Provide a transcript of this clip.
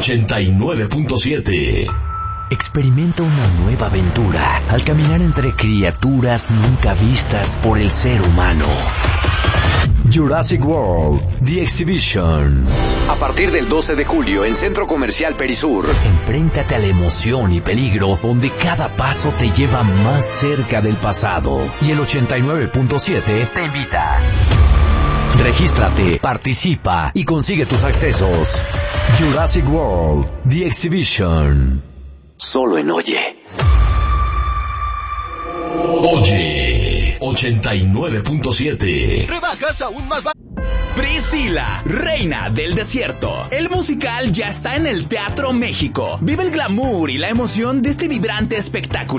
89.7. Experimenta una nueva aventura al caminar entre criaturas nunca vistas por el ser humano. Jurassic World, The Exhibition. A partir del 12 de julio en Centro Comercial Perisur. Enfréntate a la emoción y peligro donde cada paso te lleva más cerca del pasado. Y el 89.7 te invita. Regístrate, participa y consigue tus accesos. Jurassic World, The Exhibition. Solo en Oye. Oye, 89.7. Rebajas aún más. Priscila, reina del desierto. El musical ya está en el Teatro México. Vive el glamour y la emoción de este vibrante espectáculo